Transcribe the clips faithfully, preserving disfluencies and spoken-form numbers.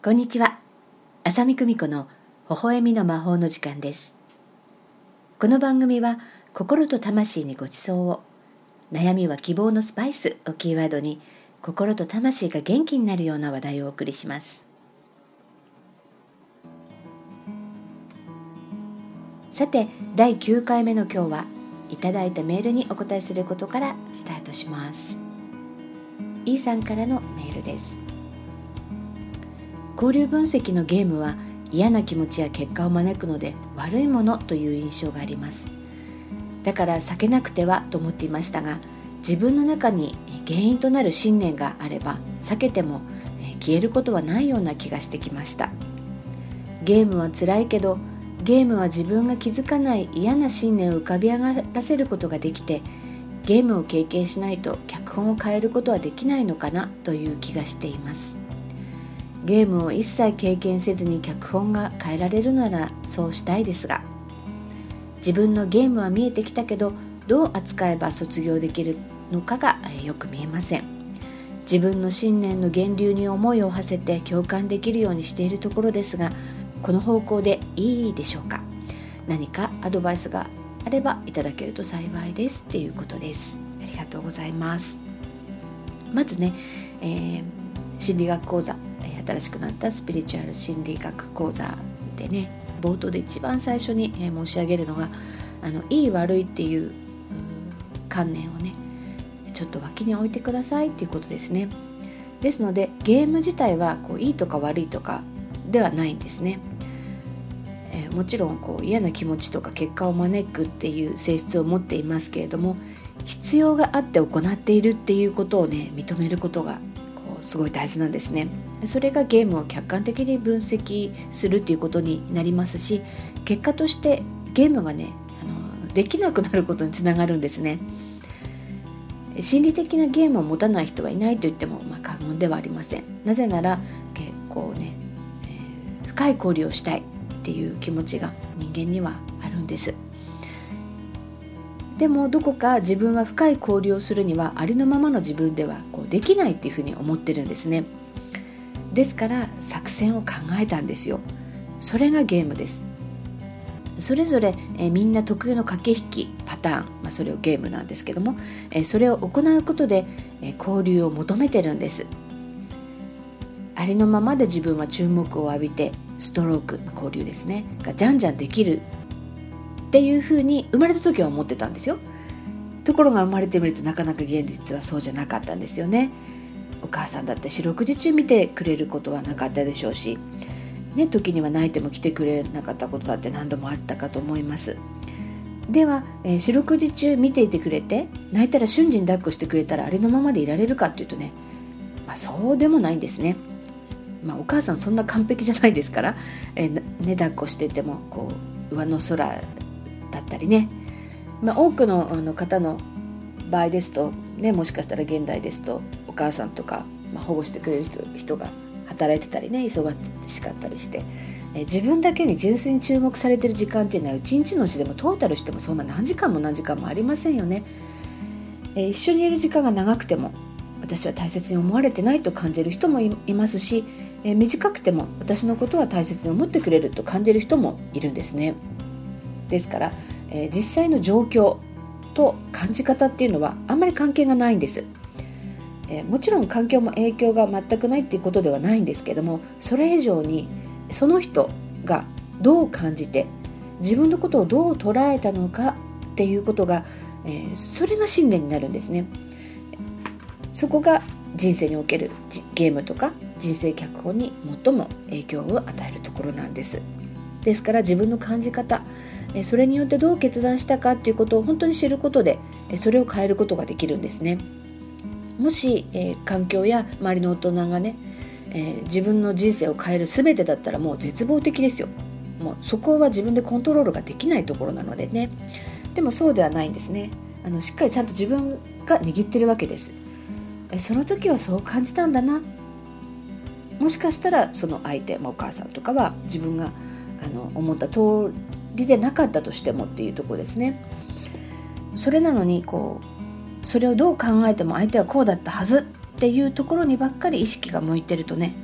こんにちは。浅見久美子の微笑みの魔法の時間です。この番組は心と魂にご馳走を、悩みは希望のスパイスをキーワードに心と魂が元気になるような話題をお送りします。さて、だいきゅうかいめの今日はいただいたメールにお答えすることからスタートします。E さんからのメールです。交流分析のゲームは嫌な気持ちや結果を招くので悪いものという印象があります。だから避けなくてはと思っていましたが、自分の中に原因となる信念があれば避けても消えることはないような気がしてきました。ゲームは辛いけど、ゲームは自分が気づかない嫌な信念を浮かび上がらせることができて、ゲームを経験しないと脚本を変えることはできないのかなという気がしています。ゲームを一切経験せずに脚本が変えられるならそうしたいですが、自分のゲームは見えてきたけど、どう扱えば卒業できるのかがよく見えません。自分の信念の源流に思いを馳せて共感できるようにしているところですが、この方向でいいでしょうか。何かアドバイスがあればいただけると幸いですということです。ありがとうございます。まずね、えー、心理学講座、新しくなったスピリチュアル心理学講座でね、冒頭で一番最初に申し上げるのが、あのいい悪いっていう観念をね、ちょっと脇に置いてくださいっていうことですね。ですのでゲーム自体はこういいとか悪いとかではないんですね。えー、もちろんこう嫌な気持ちとか結果を招くっていう性質を持っていますけれども、必要があって行っているっていうことをね、認めることがこうすごい大事なんですね。それがゲームを客観的に分析するっていうことになりますし、結果としてゲームがね、あのできなくなることにつながるんですね。心理的なゲームを持たない人はいないと言っても、まあ、過言ではありません。なぜなら結構ね、えー、深い交流をしたいっていう気持ちが人間にはあるんです。でもどこか自分は深い交流をするにはありのままの自分ではこうできないっていうふうに思ってるんですね。ですから作戦を考えたんですよ。それがゲームです。それぞれ、えー、みんな特有の駆け引きパターン、まあ、それをゲームなんですけども、えー、それを行うことで、えー、交流を求めてるんです。ありのままで自分は注目を浴びてストローク、まあ、交流ですねがじゃんじゃんできるっていうふうに生まれた時は思ってたんですよ。ところが生まれてみるとなかなか現実はそうじゃなかったんですよね。お母さんだって四六時中見てくれることはなかったでしょうし、ね、時には泣いても来てくれなかったことだって何度もあったかと思います。では、えー、四六時中見ていてくれて、泣いたら瞬時に抱っこしてくれたらありのままでいられるかっていうとね、まあ、そうでもないんですね。まあ、お母さんそんな完璧じゃないですから、えーね、抱っこしていてもこう上の空だったりね、まあ、多くの、あの方の場合ですと、ね、もしかしたら現代ですとお母さんとか、まあ、保護してくれる 人, 人が働いてたりね、忙しかったりして、え自分だけに純粋に注目されてる時間っていうのは一日のうちでもトータルしてもそんな何時間も何時間もありませんよね。え一緒にいる時間が長くても私は大切に思われてないと感じる人も い, いますし、え短くても私のことは大切に思ってくれると感じる人もいるんですね。ですから、え実際の状況と感じ方っていうのはあんまり関係がないんです。えもちろん環境も影響が全くないっていうことではないんですけども、それ以上にその人がどう感じて自分のことをどう捉えたのかっていうことが、えー、それが信念になるんですね。そこが人生におけるゲームとか人生脚本に最も影響を与えるところなんです。ですから自分の感じ方、それによってどう決断したかっていうことを本当に知ることで、それを変えることができるんですね。もし、えー、環境や周りの大人がね、えー、自分の人生を変える全てだったらもう絶望的ですよ。もうそこは自分でコントロールができないところなのでね。でもそうではないんですね。あのしっかりちゃんと自分が握ってるわけです。えその時はそう感じたんだな。もしかしたらその相手、まあ、お母さんとかは自分があの思った通りでなかったとしてもっていうところですね。それなのにこうそれをどう考えても相手はこうだったはずっていうところにばっかり意識が向いてるとね、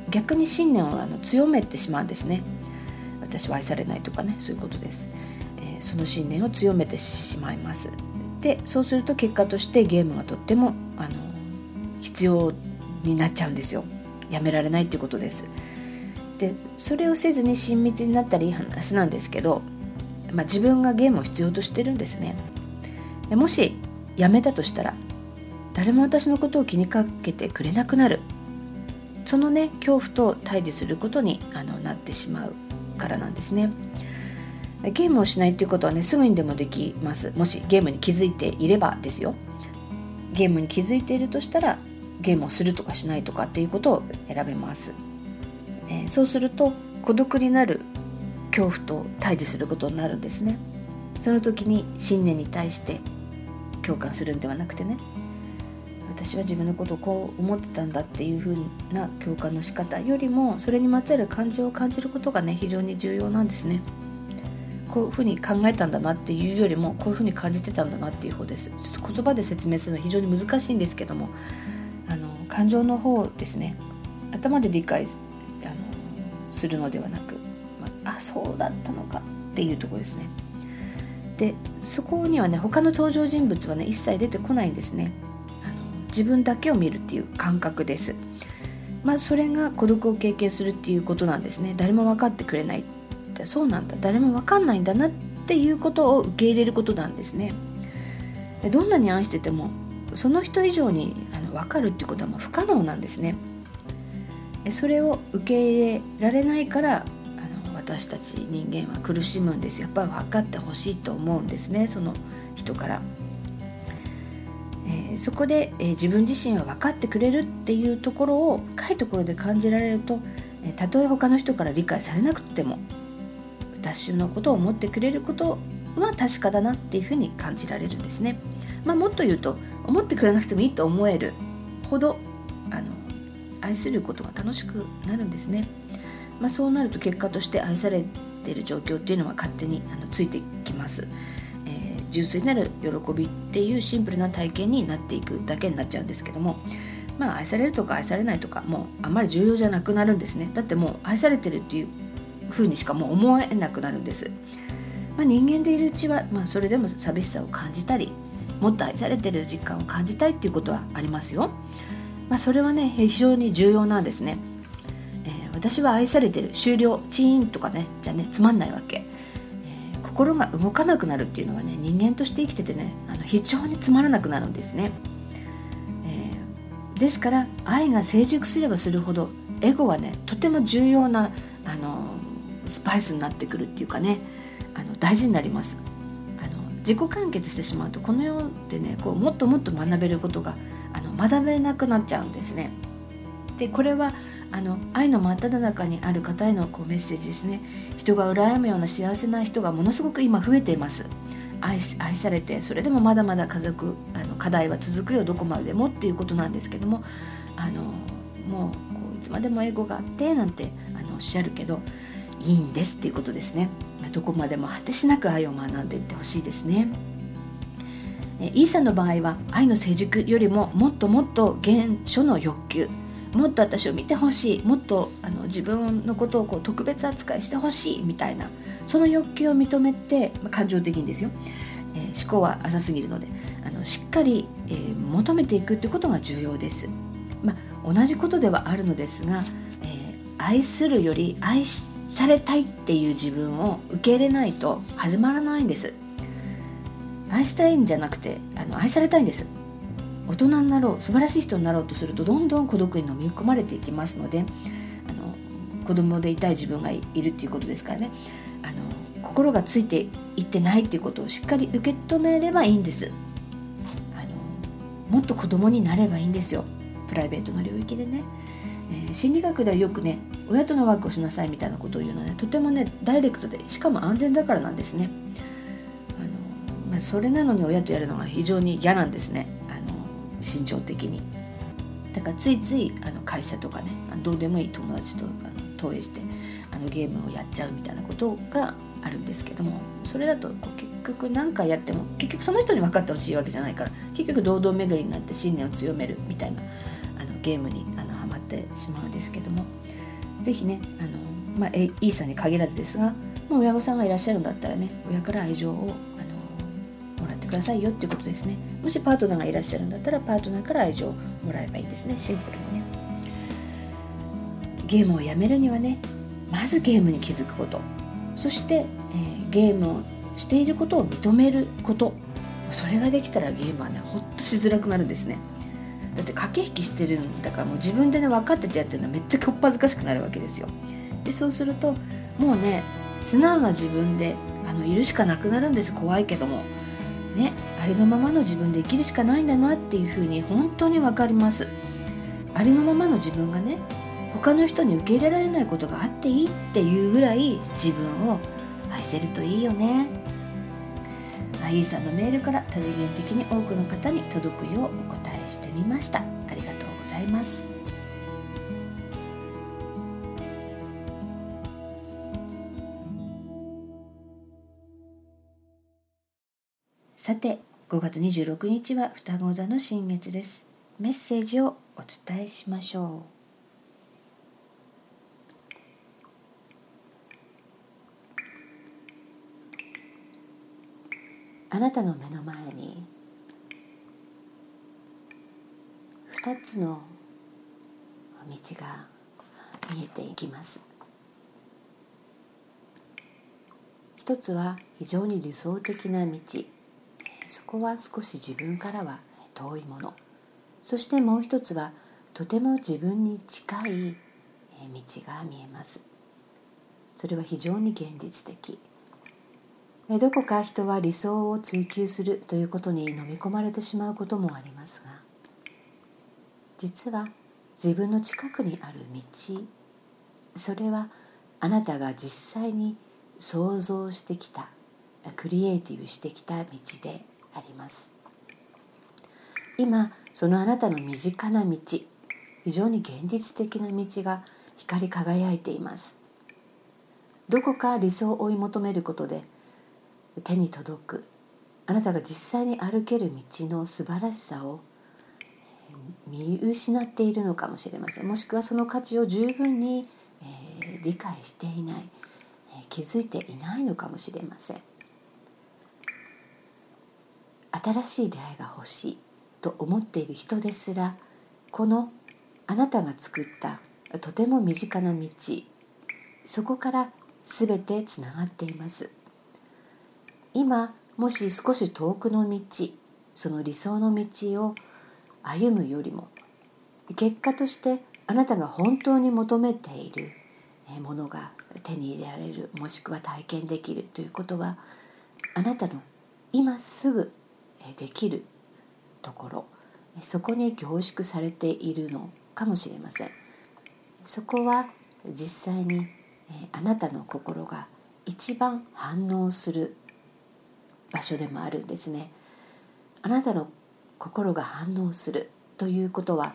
逆に信念をあの強めてしまうんですね。私は愛されないとかね、そういうことです、えー、その信念を強めてしまいます。でそうすると結果としてゲームがとってもあの必要になっちゃうんですよ。やめられないっていうことです。でそれをせずに親密になったらいい話なんですけど、まあ、自分がゲームを必要としてるんですね。もしやめたとしたら誰も私のことを気にかけてくれなくなる、そのね恐怖と対峙することにあのなってしまうからなんですね。ゲームをしないということはねすぐにでもできます。もしゲームに気づいていればですよ。ゲームに気づいているとしたらゲームをするとかしないとかっていうことを選べます、えー、そうすると孤独になる恐怖と対峙することになるんですね。その時に信念に対して共感するんではなくてね、私は自分のことをこう思ってたんだっていう風な共感の仕方よりも、それにまつわる感情を感じることがね非常に重要なんですね。こういうふうに考えたんだなっていうよりも、こういうふうに感じてたんだなっていう方です。ちょっと言葉で説明するのは非常に難しいんですけども、あの感情の方ですね、頭で理解あのするのではなく、まあ、あそうだったのかっていうところですね。でそこにはね他の登場人物はね一切出てこないんですね。あの自分だけを見るっていう感覚です。まあそれが孤独を経験するっていうことなんですね。誰も分かってくれない、そうなんだ、誰も分かんないんだなっていうことを受け入れることなんですね。でどんなに愛しててもその人以上にあの分かるっていうことはもう不可能なんですね。それを受け入れられないからあの私たち人間は苦しむんです。やっぱり分かってほしいと思うんですね、その人から、えー、そこで、えー、自分自身は分かってくれるっていうところを深いところで感じられると、えー、たとえ他の人から理解されなくても私のことを思ってくれることは確かだなっていうふうに感じられるんですね。まあ、もっと言うと思ってくれなくてもいいと思えるほどあの愛することが楽しくなるんですね。まあ、そうなると結果として愛されている状況っていうのは勝手にあのついてきます、えー、純粋なる喜びっていうシンプルな体験になっていくだけになっちゃうんですけども、まあ、愛されるとか愛されないとかもうあまり重要じゃなくなるんですね。だってもう愛されてるっていうふうにしかもう思えなくなるんです。まあ、人間でいるうちは、まあ、それでも寂しさを感じたりもっと愛されてる実感を感じたいっていうことはありますよ。まあ、それはね非常に重要なんですね、えー、私は愛されてる終了チーンとかねじゃねつまんないわけ、えー、心が動かなくなるっていうのはね人間として生きててねあの非常につまらなくなるんですね、えー、ですから愛が成熟すればするほどエゴはねとても重要なあのスパイスになってくるっていうかねあの大事になります。あの自己完結してしまうとこの世でねこうもっともっと学べることがあの学べなくなっちゃうんですね。でこれはあの愛の真っ只中にある方へのこうメッセージですね。人が羨むような幸せな人がものすごく今増えています。 愛, 愛されてそれでもまだまだ家族あの課題は続くよどこまでもっていうことなんですけども、あのもうこういつまでもエゴがあってなんてあのおっしゃるけどいいんですっていうことですね。どこまでも果てしなく愛を学んでいってほしいですね。イーサンの場合は愛の成熟よりももっともっと原初の欲求、もっと私を見てほしい、もっとあの自分のことをこう特別扱いしてほしいみたいなその欲求を認めて、まあ、感情的にですよ、えー、思考は浅すぎるのであのしっかり、えー、求めていくということが重要です。まあ、同じことではあるのですが、えー、愛するより愛されたいっていう自分を受け入れないと始まらないんです。愛したいんじゃなくてあの愛されたいんです。大人になろう素晴らしい人になろうとするとどんどん孤独に飲み込まれていきますので、あの子供でいたい自分がいるっていうことですからね、あの心がついていってないっていうことをしっかり受け止めればいいんです。あのもっと子供になればいいんですよ、プライベートの領域でね、えー、心理学ではよくね親とのワークをしなさいみたいなことを言うので、ね、とてもねダイレクトでしかも安全だからなんですね。あの、まあ、それなのに親とやるのが非常に嫌なんですね、あの心情的に。だからついついあの会社とかねどうでもいい友達とあの投影してあのゲームをやっちゃうみたいなことがあるんですけども、それだとこう結局何回やっても結局その人に分かってほしいわけじゃないから、結局堂々巡りになって信念を強めるみたいなあのゲームにあのハマってしまうんですけども、 ぜひねあの、まあ、イーさんに限らずですが、もう親御さんがいらっしゃるんだったらね、親から愛情をあのもらってくださいよっていうことですね。もしパートナーがいらっしゃるんだったらパートナーから愛情をもらえばいいですね。シンプルにね。ゲームをやめるにはね、まずゲームに気づくこと、そして、えー、ゲームをしていることを認めること、それができたらゲームはねほっとしづらくなるんですね。だって駆け引きしてるんだから、もう自分でね分かっててやってるのはめっちゃこっぱずかしくなるわけですよ。でそうするともうね素直な自分であのいるしかなくなるんです。怖いけどもね、ありのままの自分で生きるしかないんだなっていうふうに本当に分かります。ありのままの自分がね他の人に受け入れられないことがあっていいっていうぐらい自分を愛せるといいよね。アイーさんのメールから多次元的に多くの方に届くようお答えしてみました。ありがとうございます。さてごがつにじゅうろくにちは双子座の新月です。メッセージをお伝えしましょう。あなたの目の前にふたつの道が見えていきます。一つは非常に理想的な道、そこは少し自分からは遠いもの。そしてもう一つはとても自分に近い道が見えます。それは非常に現実的。どこか人は理想を追求するということに飲み込まれてしまうこともありますが、実は自分の近くにある道、それはあなたが実際に想像してきた、クリエイティブしてきた道であります。今そのあなたの身近な道、非常に現実的な道が光り輝いています。どこか理想を追い求めることで手に届く、あなたが実際に歩ける道の素晴らしさを見失っているのかもしれません。もしくはその価値を十分に、えー、理解していない、えー、気づいていないのかもしれません。新しい出会いが欲しいと思っている人ですら、このあなたが作ったとても身近な道、そこから全てつながっています。今もし少し遠くの道、その理想の道を歩むよりも、結果としてあなたが本当に求めているものが手に入れられる、もしくは体験できるということは、あなたの今すぐできるところ、そこに凝縮されているのかもしれません。そこは実際にあなたの心が一番反応する場所でもあるんですね。あなたの心が反応するということは、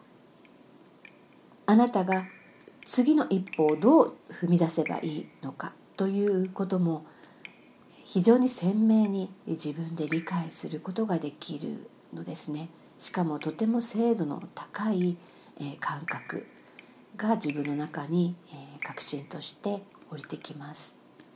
あなたが次の一歩をどう踏み出せばいいのかということも非常に鮮明に自分で理解することができるのですね。しかもとても精度の高い感覚が自分の中に確信として降りてきます。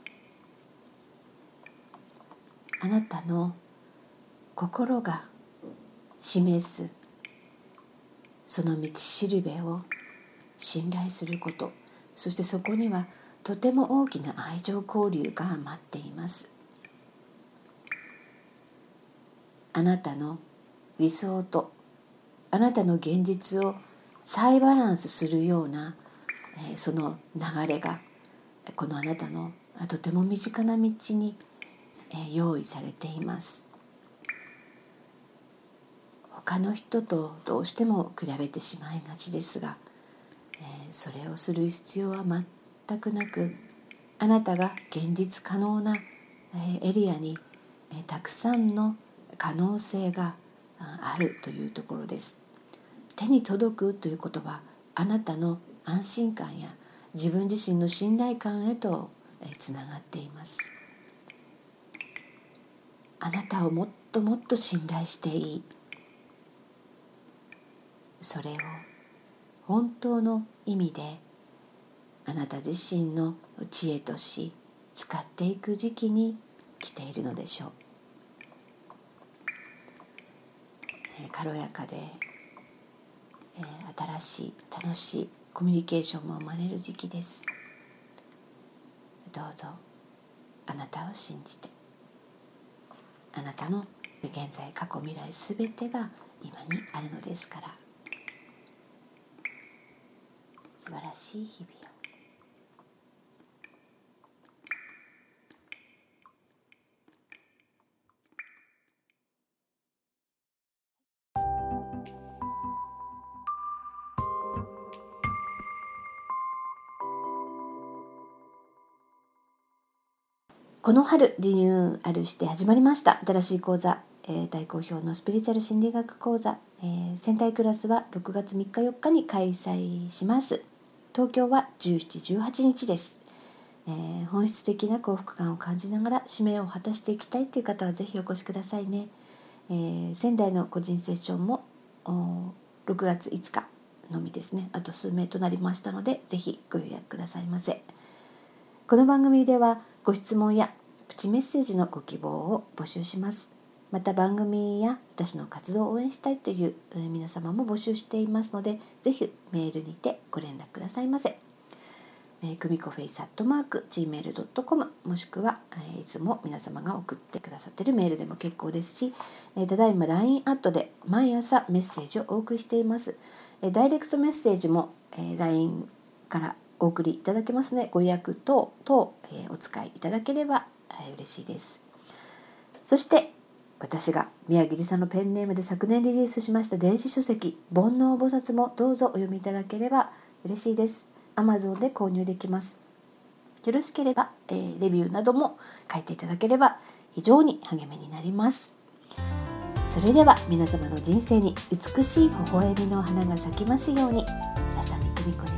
あなたの心が示すその道しるべを信頼すること、そしてそこにはとても大きな愛情交流が待っています。あなたの理想とあなたの現実を再バランスするような、えー、その流れがこのあなたのとても身近な道に、えー、用意されています。他の人とどうしても比べてしまいがちですが、えー、それをする必要は全くなく、あなたが現実可能な、えー、エリアに、えー、たくさんの可能性があるというところです。手に届くということは、あなたの安心感や自分自身の信頼感へとつながっています。あなたをもっともっと信頼していい、それを本当の意味であなた自身の知恵とし使っていく時期に来ているのでしょう。軽やかで、えー、新しい楽しいコミュニケーションも生まれる時期です。どうぞあなたを信じて、あなたの現在過去未来すべてが今にあるのですから、素晴らしい日々を。この春リニューアルして始まりました新しい講座、えー、大好評のスピリチュアル心理学講座、えー、戦隊クラスはろくがつみっかよっかに開催します。東京はじゅうしち、じゅうはちにちです。えー、本質的な幸福感を感じながら使命を果たしていきたいという方はぜひお越しくださいね。えー、仙台の個人セッションもろくがついつかのみですね。あと数名となりましたのでぜひご予約くださいませ。この番組ではご質問やプチメッセージのご希望を募集します。また番組や私の活動を応援したいという皆様も募集していますので、ぜひメールにてご連絡くださいませ。くみこフェイスアットマーク ジーメールドットコム もしくはいつも皆様が送ってくださっているメールでも結構ですし、ただいま ライン アットで毎朝メッセージをお送りしています。ダイレクトメッセージも ライン からお送りいただけますので、ご予約等々お使いいただければ嬉しいです。そして私が宮城さんのペンネームで昨年リリースしました電子書籍煩悩菩薩もどうぞお読みいただければ嬉しいです。 Amazon で購入できます。よろしければ、えー、レビューなども書いていただければ非常に励みになります。それでは皆様の人生に美しい微笑みの花が咲きますように。浅見久美子です。